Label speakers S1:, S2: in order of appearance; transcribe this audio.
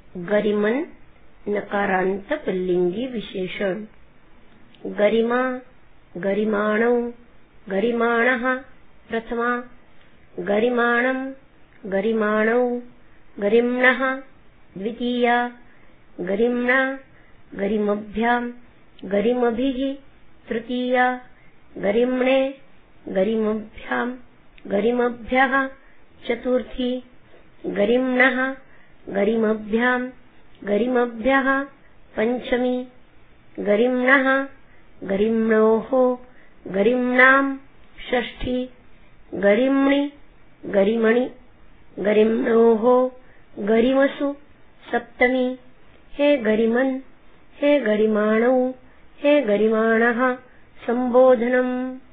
S1: गरिमन नकारांत पुल्लिंगी विशेषण। गरिमा, गरिमाणौ, गरिमाणः प्रथमा, गरिमाणं, गरिमाणौ, गरिम्णः द्वितीया, गरिम्णा, गरिमभ्यां, गरिमभिः तृतीया, गरिम्णे, गरिमभ्यां, गरिमभ्यः चतुर्थी, गरिम्णः, गरिमभ्यां, गरिमभ्यः पंचमी, गरिम्णः, गरिम्णोः, गरिम्णां षष्ठी, गरिम्णि, गरिमणि, गरिम्णोः, गरिमसु सप्तमी। हे गरिमन्, हे गरिमाणौ, हे गरिमाणः संबोधनम्।